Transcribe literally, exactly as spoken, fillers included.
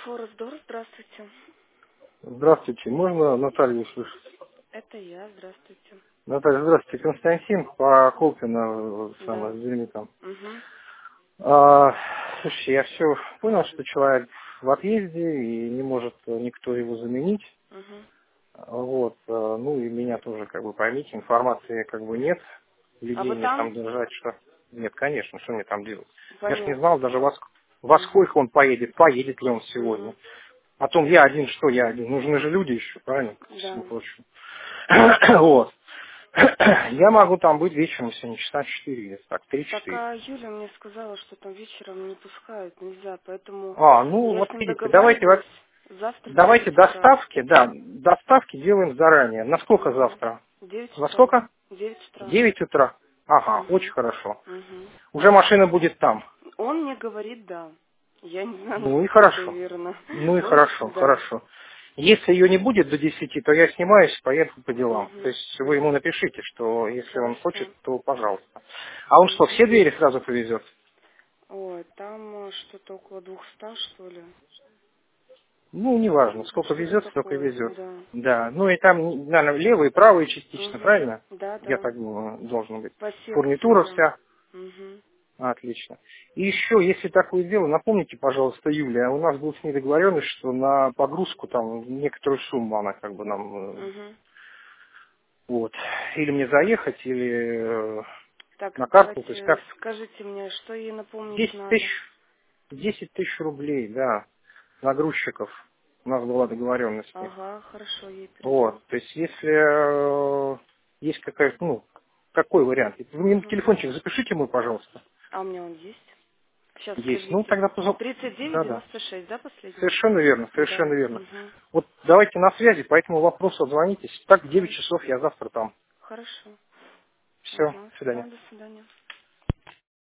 Форесдор, здравствуйте. Здравствуйте, можно Наталью услышать? Это я, здравствуйте. Наталья, здравствуйте, Константин по Колпино, самое, Да. извини там. Угу. А, слушайте, я все понял, что человек в отъезде и не может никто его заменить. Угу. Вот, а, ну и меня тоже, как бы, поймите, информации как бы нет. А Людей вы мне там там? держать, что... Нет, конечно, что мне там делать? Я ж не Понятно. знал даже во, ск- во Угу. сколько он поедет, поедет ли он сегодня. Угу. Потом я один, что я один? Нужны же люди еще, правильно, ко всему Да. прочему. Вот. Я могу там быть вечером сегодня часа четыре, где-то так, Так, три-четыре. а Юля мне сказала, что там вечером не пускают, нельзя, поэтому А, ну я вот с ним видите, давайте, договариваюсь во- завтра в давайте девять утра. доставки, да, доставки делаем заранее. На сколько Угу. завтра? В девять Во утра. сколько? В девять В утра. девять утра. Ага, очень Угу. хорошо. Угу. Уже машина будет там. Он мне говорит да. Я не знаю, Ну и насколько это хорошо. верно. Ну и Он, хорошо, да. хорошо. Если ее не будет до десяти, то я снимаюсь, поеду по делам. То Угу. есть вы ему напишите, что если он хочет, Хорошо. то пожалуйста. А он что, Угу. все двери сразу повезет? Ой, там э, что-то около двухсот, что ли. Ну, неважно, сколько Что-то везет, столько такое, везет. да. Да, ну и там, наверное, левые и правые частично, Угу. правильно? Да, Я да. так думаю, должно быть. По секции, Фурнитура да. вся. Угу. Отлично. И еще, если такое дело, напомните, пожалуйста, Юлия, у нас был с ней договоренность, что на погрузку там некоторую сумму она как бы нам, э, Угу. вот, или мне заехать, или э, Так, на карту, то есть давайте как скажите мне, что ей напомнить десять надо. тысяч, десять тысяч рублей, да, нагрузчиков. У нас была договоренность с ней. Ага, хорошо, ей Вот, передам. то есть если э, есть какая-то, ну, какой вариант? Вы мне Угу. телефончик запишите мой, пожалуйста. А у меня он есть? Сейчас, Есть. Ну, подождите. тогда, пожалуйста. тридцать девять Да-да. девяносто шесть, да, последний? Совершенно верно, совершенно Да. верно. Угу. Вот давайте на связи, по этому вопросу отзвонитесь. Так, в девять Хорошо. часов я завтра там. Хорошо. Все, Ага, до все, свидания. до свидания.